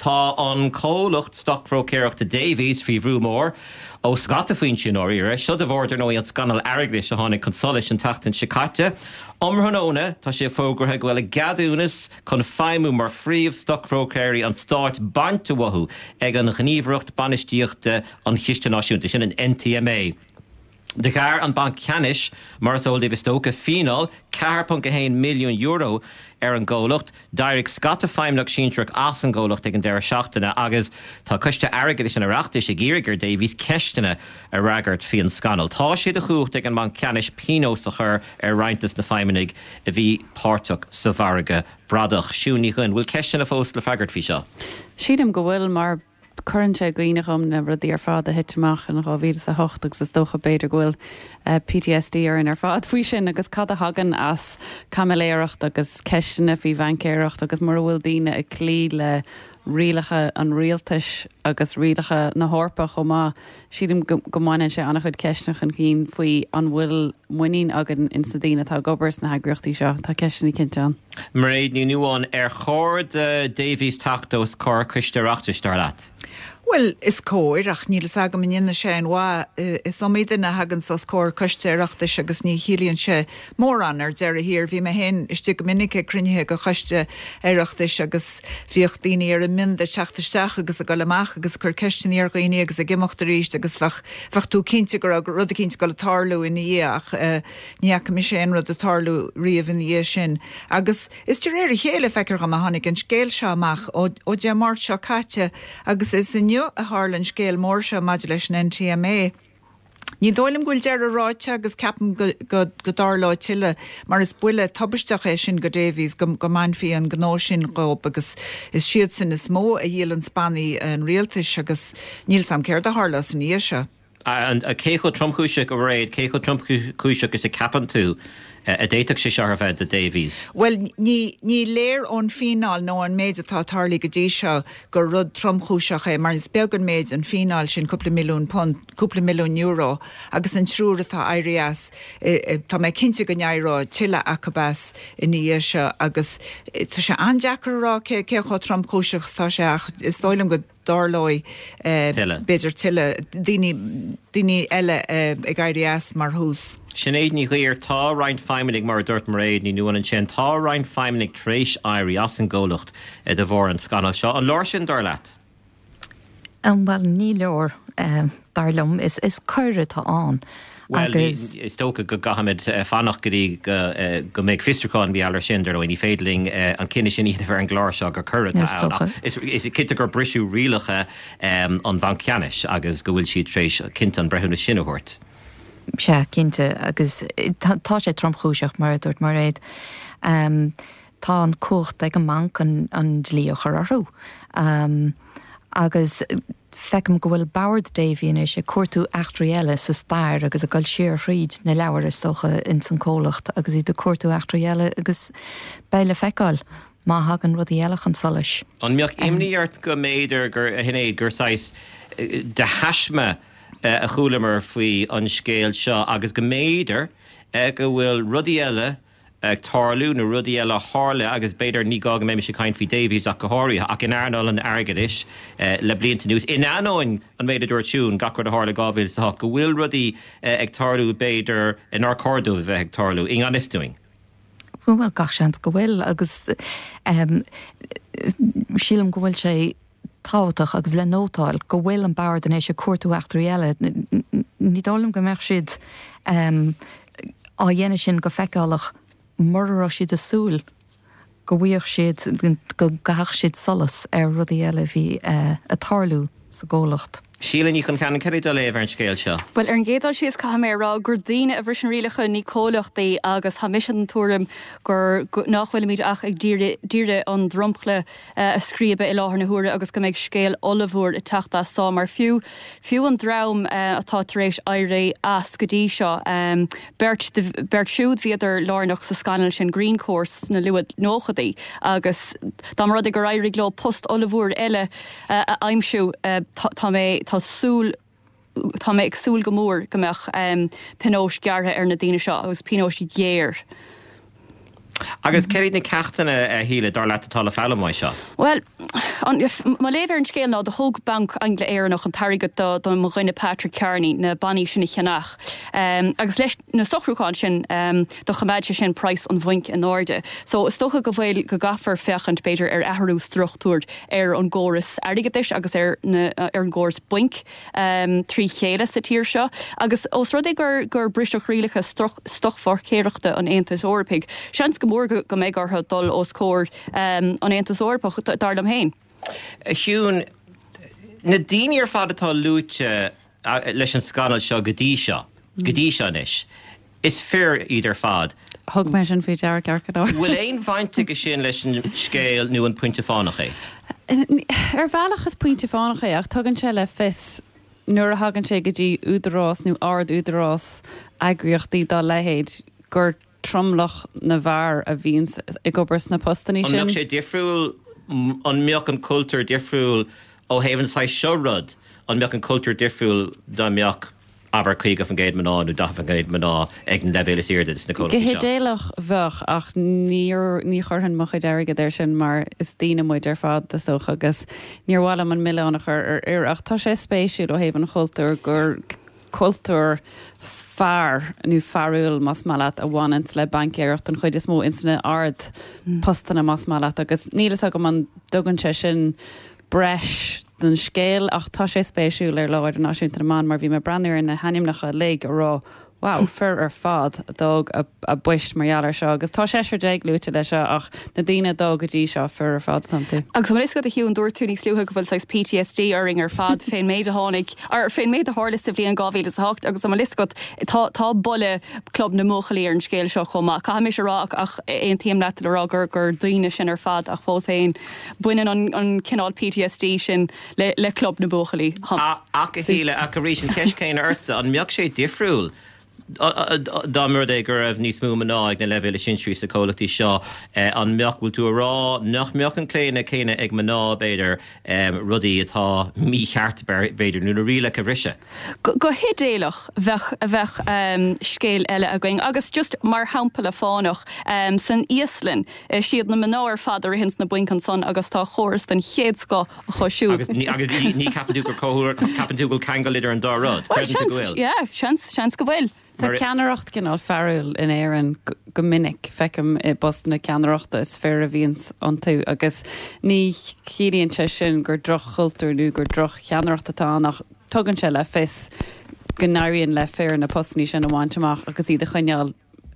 Tá an cólacht Stockfro Céireachta Davies fí Bhrúmór ó scata faoin sin áíre, siod a bhórtar nó an scanal airglis a tháinig consolis an tachtain Chicaite. Omranóna tá sé fógrathe go bhfuil gadúnas chun feimú mar phríomh Stockfro Céirí an stáit bainte wathú ag an gníomhreacht banistíochta an chiiste náisiúnta sin an NTMA. De gaar an Bank Ceannis mar sóil David Stoke fínal €4.1 milliún an ggólacht, Daireadh scata feimneach sínteach as an ggólacht ag an deire seachtaine agus tá coiste airgead sin areachtais ag Gírigar Davies ceistena a ragart fi an scanal. Tá siad a chuacht ag an Bank Ceannis pínós a chur reintas na feimnig a bhí páirteach sa bharga bradach siúní chun. Bhfuil ceistena fós le fagart fi seo? Siadam go bhfuil mar currente gwynachom na rudí ar fád a hitteach an rávíad a hochtach sa stocha beidir gohfuil PTSD ar in ar fád fui sin agus cad a hagan as camiléireacht agus ceisina fhí bhancéireacht agus mar bhfuil daine a clí le rialacha an rialtais agus rialacha na hórpa chomá siadam gomáine sé annach chud ceisnach an cín faoi an bhfuil muín agan in sa daine tá gobars na hagraachtaí seo tá ceisina cinnte an. Mar éad ní nuáin ar chóir de Davies tachtós cór cuisteachtas dar leat. Well, is cóir ach níl agam in inna sé anhá is amíidirna hagan sa cór cuisteachtas agus ní hílíonn sé mór an ar deire hir bhí me hen istí go minic crunithe go chuiste éireachtas agus bhíocht daoine ar a mind teachtasteach agus a go leach agus chur ceistení ar gaoine agus a gimocht ríist agus fach tú cinnte gur rud a cinnte go le tarlú in dhéach níach mi sé rud a tarlú riamh in dhé sin. Agus is de réir chéile feicear go tháinig an scéil seamach ó de mar seo caite agus is in a Harlan scéil mór se maidir leis an NTMA. Ní dóilm gúil dear a ráite agus ceapan go darlá tiile mar is buile tabbaisteach é sin go Davies go manfií an gná sin gób agus is siad sin is mó a dhéal an Spánaí an rialtais agus níl sam céir a Harlas an íise. And a cécho tromchúiseach a réid, cécho tromchúiseach is a capan tú a déiteach sé searfed a Davies. Well, ní léir ón fínál nó an méid atá tarlaí go dtí seo gur rud tromchúiseach é mar is beagán méid an fínál sin cúpla milliún euro agus an trúr atá airías tá mé cinnte go nearrá tiile acabas in í seo agus tá sé andeacarrá cécho tromchúiseach tá sé is dóilm go darlói beidir tiile daoine eile ag airías mar hús. Sinead ní ghuiir tá Ryan feiminig mar dúirt mar éid ní nuan an sin tá Ryan feiminig tréis airí as an ggólacht de bhór an scanal seo. An leir sin dar leat? Well, ní leor darlumm is cuire tá an. Well, is tóca go gahamid fannach goí go méid fistracáin bí ealar sin ar ní féidling an cinine sin iad bhar an gláir seo go curra Is cinnte gur brisú rialacha an Bank Ceannis agus go bhfuil siad tréis cinnte an brethúna sinahort. Se cinnte agus tá sé tromchúiseach mar dúirt mar réid. Tá an cuacht ag an manc an dlíochar arthú. Agus fecum go bhfuil Bord Davian is sé cuatú achtriile sa stair agus a gáil siar fríd na leabhar is tócha in san cólacht agus í do cuatú achtriile agus beile feicáil má hagan rudí eilech an solis. An meach imníart go méidir gur hinnéad gur sais de hasme a chúlamar faoi an scéil seo agus go méidir go bhfuil rudí eile ag tarlú na rudí eile hála agus beidir ní gaga mé sé caint fí Davies ach go háirí ach in airnáil an airgadis le blianta nús. In anóin an méidir dúirtún gachar a hála gábhil sa go bhfuil rudí ag tarlú beidir in ar cordú bheith ag tarlú. In anis doing? Well, gach seans go bhfuil agus sílam go bhfuil sé táach agus le nótáil go bhfuil an Bord in é sé cuatú achtriile ní dálam go meach siad á dhéine sin go feicáilach marrá siad asúl go bhuíoch siad go gaach siad solas ar rudí eile bhí a tarlú sa ggólacht. Síle ní chun ceann ceir do léibh an scéil seo. Well, ar an géadál si is cahamérá gur daine a bhris an rialacha ní cólaachtaí agus ha mis an túrim gur nachhfuil míid ach ag díre an drompla a scríbe i láthair na huaire agus go méid scéil olahúr i teachta sá mar fiú an drám atá taréis éiré as go dtí seo. Bert siúd viadidir lárnach sa scanal sin Green Course na luad nóchadaí agus dá rud gur éirí gló post olahúr eile a aimsiú tá súl tá mé ag súl go mór gombeach pinós geartha ar na daine seo agus pinós géir. Agus ceir na ceachtainna híle dar leat tal fell mai seo. Well, má léver an scéal ná de hoog bank Angla éannach an tarigad do mo rinne Patrick Kearney na baní sinna cheannach. Agus leis na sochruáin sin do chaméide sin price an bhaink in orde. So is stocha go bhfuil go gafar fechant beidir ahrú struchtúr an ggóras aigeis agus an ggóras buink trí chéile sa tír seo. Agus os rud gur bristeach rialacha stochfar céireachta an Aontas Eorpaig. Seans go mór go méid artha dul os cór an Aontas Eorpaig darlam héin. Hiún, na daoine ar fad atá lúte leis an scanal seo godí seanis. Is fear idir fad. Thug me sin fao dear cearcadá. Bhfuil éon bhainte go sin leis an scéal nó an puinte fánacha? Bhealachas puinte fánacha ach tugann se le fis nuair a hagann sé go dtí údarrás nó ard údarrás agriochtaí dá lehéid gur tromlach na bhar a bhíon ag gobars na postaní sin. An sé difriúil an meach an cultúr difriúil ó hahann sa seorad an meach an cultúr difriúil dá meach aber chuig fan géad maná nó da fan géad maná ag an levélas irde is na cultúr. Gehedéalach bhech ach ní chorthan mo deirige ir sin mar is tíine muid ar fad de socha agus níorhil an millánach ar ach tá sé spéisiú ó hahann cultúr gur cultúr far nu farúil mas malat a bhhaint le bancéireacht an chuid is mó insna ard postanna mas malat agus nílas a go man dogann sé sin breis den scéal ach tá sé spéisiúil ar láir an náisiúnta man mar bhí me breir na hanimnacha le a rá wow, fur ar fad dog a buist marhealar seo agus tá sé déag lúte lei seo ach na daine dog a dtí seo fur ar fad santu. Agus is go a hiún dúirtúní slúthe go bhfuil PTSD aring ar fad féin méid a tháinig ar féin méid a hálas a bblion 2008 agus am liscot tá bolle club na mochalí ar an scéal seo chumá. Ca mé rá ach éon tíam le rá gur daine sin ar fad ach fós féin buinean an cinál PTSD sin le club na mochalí. Ach a híle a go rééis an ceiscéin airsa an meach sé difriúil. Dámar é gur raibh níos mú maná ag na levéile sinstrí sa cólachtaí seo an meach bhfuil tú rá nach meach an cléine céine ag maná beidir rudaí atá mí cheart beidir nó na riile a bhrise. Go hidéalach bheith scéal eile a going agus just mar hampel a fánach san Íoslinn siad na maná ar fadar a hins na buincan son agus tá chóras den chéadsco a chosisiú. Agus ní capanú gur capanú cheangal idir an dárad. Seans go bhfuil. Tá ceanaracht cinál farúil in éan go minic fecem I Boston ceanarachta is fear a bhíons an tú agus ní chiíonn se sin gur droch chultúrú gur droch ceanarachtatá nach tugann se le fis gnáiríonn le fér na postní sin amhaintteach agus iad a chuineal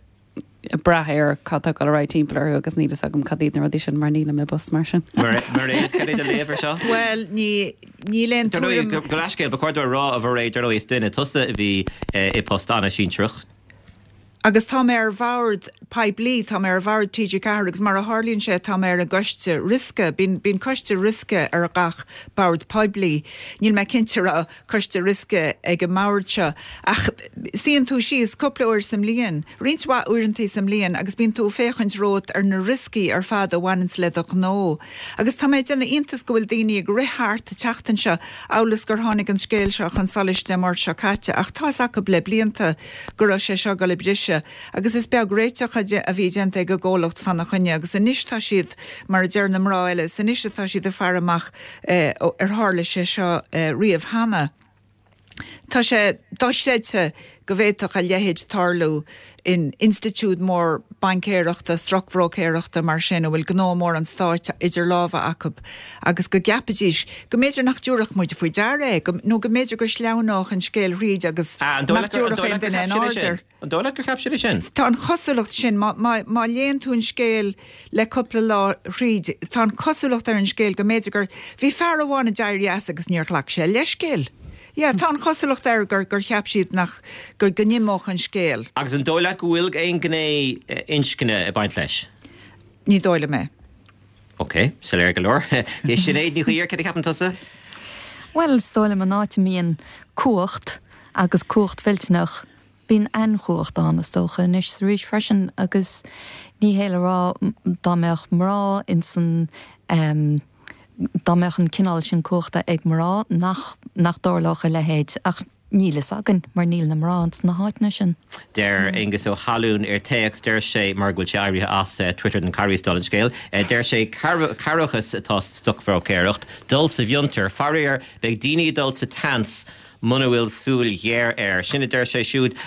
brathir catá go ra timpplair agus nílas agam cadíad na radí sin mar níla me bus mar sin. Mar éad cadéad a léver seo? Well, ní len go leiscéil ba chuir rá a bh réidir ó is duine tusa bhí I postána sin trucht. Agus tá mé ar bhard peblií tá mé ar bhard TG Carrigs mar a hálíonn sé tá mé ar a goiste risce bín coiste risce ar a gach bhard peblií. Níl me cinnte a coiste risce ag go máirte ach síon tú si is coppla uair sem líon. Rintá uintí sem líon agus bín tú féchaint rót ar na riscí ar fad a bhaint leach nó. Agus tá méid denna intas go bhfuil daoine ag rithart teachtain se álas gur tháinig an scéil seach an solis de mar se caite ach tá aca ble blianta gur sé seo go le brise. Agus is beag réiteach a bhí dénta go ggólacht fanna chuine agus a níostá siad mar a dearna mráile san níostá siad a fearramach ar hála sé seo riamh hana. Tá sé dáistéite go bhhéach a lehéid tarlú in institút mór bancéireachta, strachhrócéireachta mar sin bhfuil gnómór an stáit idir láha acu agus go gapadís go méidir nach dúireach muide faoi dearé nó go méidir gur sleánach an scéal riad agus nach dúireach den an áidir. An dóla go capisiú sin? Tá an cosúlacht sin má léon tú an scéal le coppla lá riad tá an cosúlacht ar an scéal go méidir gur bhí fear amháin a deirí agus níorchlaach sé le scéal. Ja, tá an chosalacht ar gur cheap siad nach gur gníimach an scéal. Agus an dóile go bhfuil éon gné inscinne a baint leis? Ní dóile mé. Ok, se léir go leor. Is sin éad ní chuíar cad capan tusa? Well, stóile man náte míon cuacht agus cuacht filtnach bín anchuacht an stocha is ríis freisin agus ní héile rá dámeach mrá in san dámeach an cinál sin cuachta ag mrá nach dórlacha le héid ach nílas agan mar níl na mráns na háitna sin. Der agus ó halún teach der sé mar goil sé airithe as Twitter den Carrystal scéil, der sé carachas atá Stockfró Céireacht, dul sa bhiontar farir beag daoine dul sa tans Muna bhfuil súil dhéir sinna der sé siúd